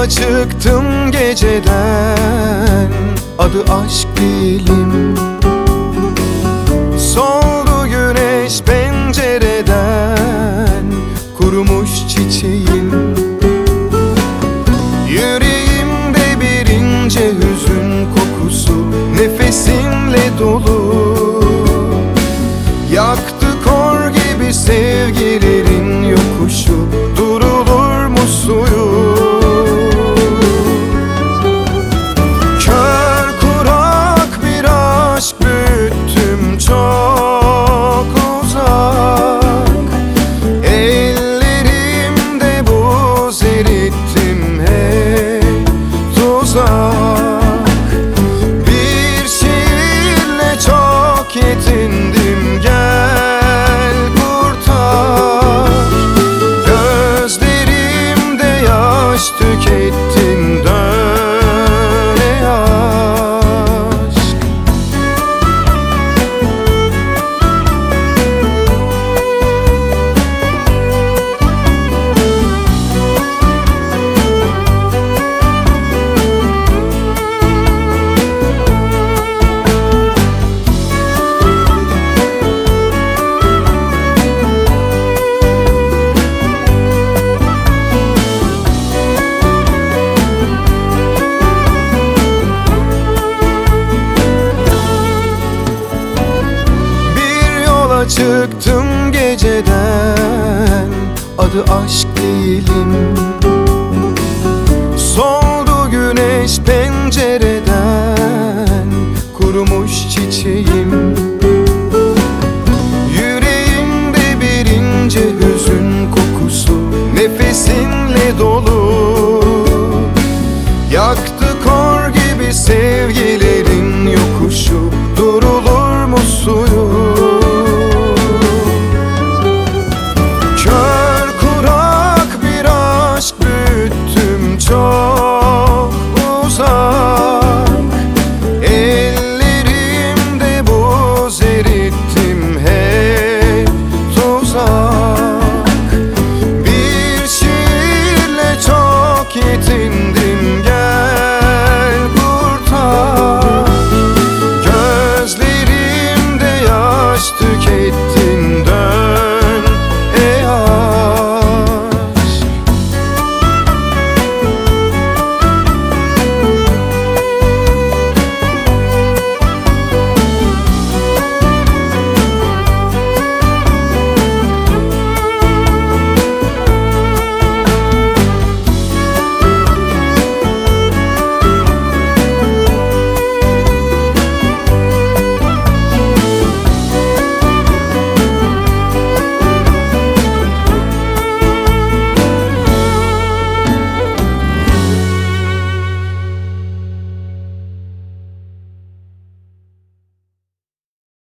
yola çıktım geceden, adı aşk değilim. Soldu güneş pencereden, kurumuş çiçeğim. Yüreğimde bir ince hüzün kokusu, nefesinle dolu. Yaktı kor gibi sevgilerin yokuşu, durulur mu suyu? Kör kurak bir aşk büyüttüm çok uzak. Ellerimde buz erittim hep tuzak. Bir şiirle çok yetindim, gel kurtar. Gözlerimde yaş tükettin, dön ey aşk. Çıktım geceden, adı aşk değilim. Soldu güneş pencereden, kurumuş çiçeğim. Yüreğimde bir ince hüzün kokusu, nefesinle dolu. Yaktı kor gibi sevgili